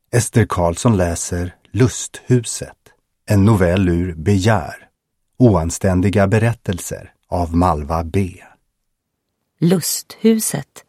Ester Karlsson läser Lusthuset, en novell ur Begär, oanständiga berättelser av Malva B. Lusthuset.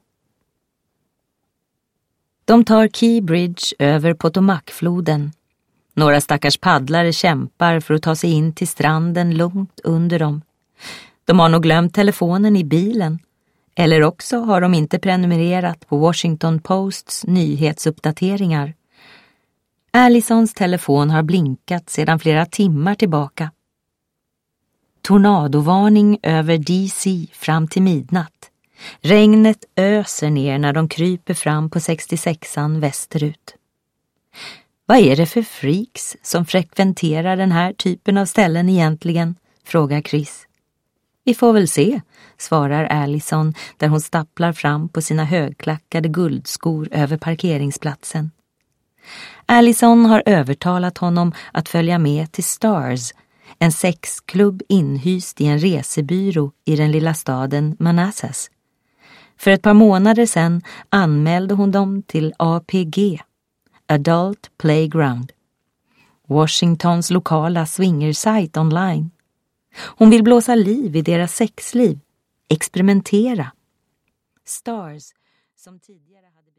De tar Key Bridge över Potomacfloden. Några stackars paddlare kämpar för att ta sig in till stranden långt under dem. De har nog glömt telefonen i bilen. Eller också har de inte prenumererat på Washington Posts nyhetsuppdateringar. Allisons telefon har blinkat sedan flera timmar tillbaka. Tornadovarning över DC fram till midnatt. Regnet öser ner när de kryper fram på 66an västerut. Vad är det för freaks som frekventerar den här typen av ställen egentligen? Frågar Chris. Vi får väl se, svarar Allison där hon stapplar fram på sina högklackade guldskor över parkeringsplatsen. Allison har övertalat honom att följa med till Stars, en sexklubb inhyst i en resebyrå i den lilla staden Manassas. För ett par månader sedan anmälde hon dem till APG, Adult Playground, Washingtons lokala swingersajt online. Hon vill blåsa liv i deras sexliv, experimentera. Stars, som tidigare hade